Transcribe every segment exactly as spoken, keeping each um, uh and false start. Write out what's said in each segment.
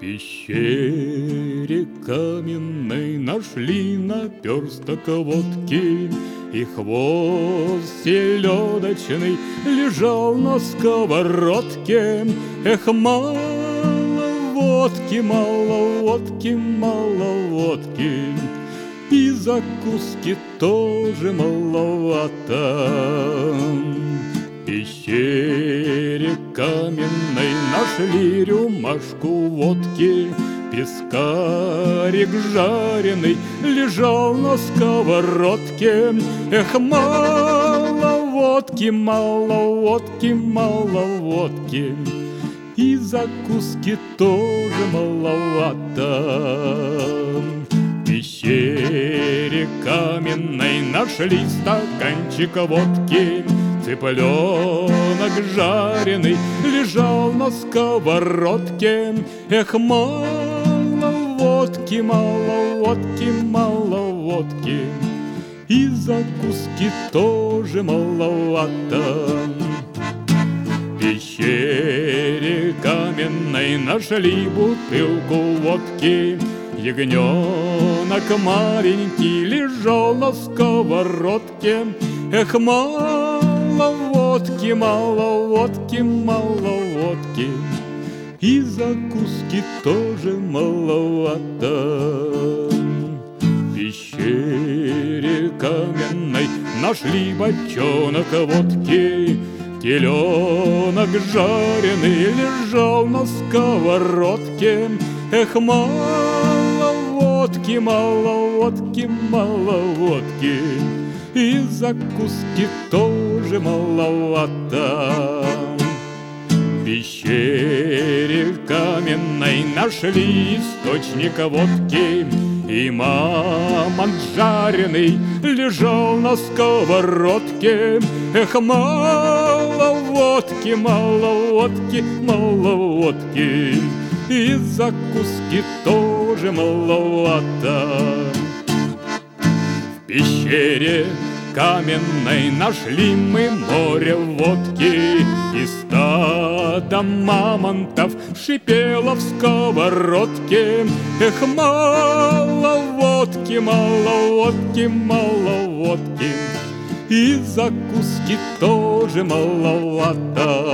пещере каменной нашли наперсток водки, и хвост селедочный лежал на сковородке. Эх, мало водки, мало водки, мало водки, и закуски тоже маловато. В пещере каменной нашли рюмашку водки, пескарик жареный лежал на сковородке. Эх, мало водки, мало водки, мало водки, и закуски тоже маловато. В пещере каменной нашли стаканчик водки, цыпленок жареный лежал на сковородке. Эх, мало водки, мало водки, мало водки, и закуски тоже маловато. В пещере каменной нашли бутылку водки, ягненок маленький лежал на сковородке. Эх, мало водки, мало водки, мало водки, и закуски тоже маловато. В пещере каменной нашли бочонок водки, теленок жареный лежал на сковородке. Эх, мало водки, мало водки, мало водки, и закуски тоже маловато. В пещере каменной нашли источник водки, и мамонт жареный лежал на сковородке. Эх, мало водки, мало водки, мало водки, и закуски тоже маловато. В пещере каменной нашли мы море водки, и стадо мамонтов шипело в сковородке. Эх, мало водки, мало водки, мало водки, и закуски тоже маловато.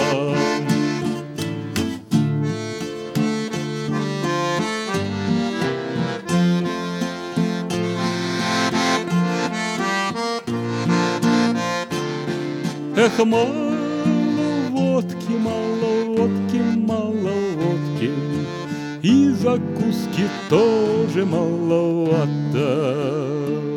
Эх, мало водки, мало водки, мало водки, и закуски тоже маловато.